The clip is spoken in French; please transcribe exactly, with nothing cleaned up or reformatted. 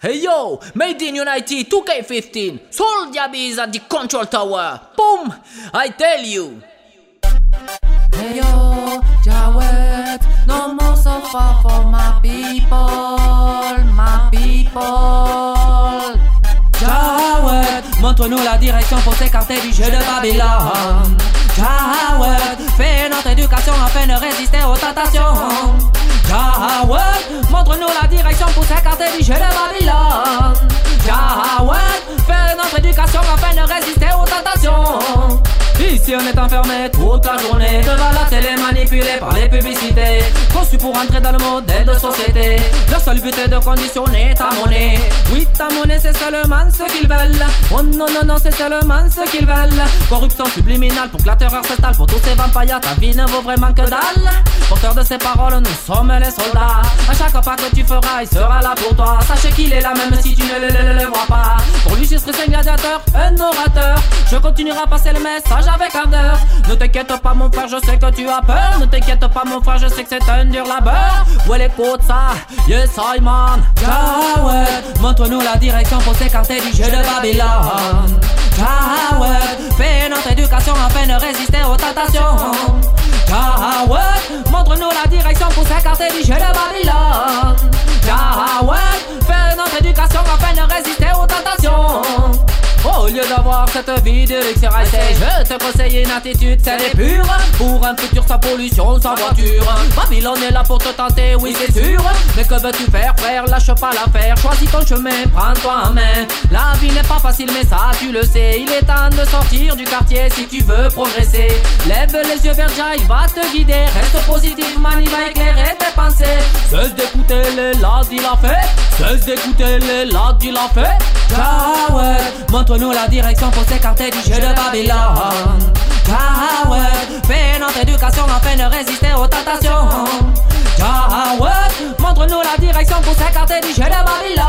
Hey yo, Made in United two K fifteen, Soldier Bees at the control tower. Boom, I tell you. Hey yo, Jawed, no more so far for my people, my people. Jawed, montre-nous la direction pour s'écarter du jeu de Babylone. Jawed, fais notre éducation afin de résister aux tentations. Jawed, montre-nous la direction pour s'écarter du jeu de Babylone. Jawed, fais notre éducation afin de résister aux tentations. Ici on est enfermé toute la journée devant la télé manipulée par les publicités, conçu pour entrer dans le modèle de société. Le seul but est de conditionner ta monnaie. Oui, ta monnaie c'est seulement ce qu'ils veulent. Oh non non non, c'est seulement ce qu'ils veulent. Corruption subliminale pour que la terreur s'installe. Pour tous ces vampires, ta vie ne vaut vraiment que dalle. Porteur de ces paroles, nous sommes les soldats. À chaque pas que tu feras, il sera là pour toi. Sache qu'il est là même si tu ne le, le, le, le vois pas. Pour lui je serai un gladiateur, un orateur. Je continuerai à passer le message avec ardeur. Ne t'inquiète pas mon frère, je sais que tu as peur. Ne t'inquiète pas mon frère, je sais que c'est un dur labeur. Ouais, écoute ça, yes Simon. Jawed, montre-nous la direction pour s'écarter du jeu de Babylone. Jawed, fais notre éducation afin de résister aux tentations. Jawed, montre-nous la direction pour s'écarter du jeu de Babylone. Jawed, fais notre éducation afin de résister aux tentations. Au lieu d'avoir cette vie de luxe raissée, je te conseille une attitude saine et pure pour un futur sans pollution, sans voiture. Babylone est là pour te tenter, oui c'est sûr. Mais que veux-tu faire frère, lâche pas l'affaire. Choisis ton chemin, prends-toi en main. La vie n'est pas facile mais ça tu le sais. Il est temps de sortir du quartier si tu veux progresser. Lève les yeux vers Jah, il va te guider. Reste positif man, il va éclairer tes pensées. Cesse d'écouter les lads, il a fait. Cesse d'écouter les lads, il a fait. Jawed, montre-nous la direction pour s'écarter du jeu de Babylone. Jawed, fais notre éducation afin de résister aux tentations. Jawed, montre-nous la direction pour s'écarter du jeu de Babylone.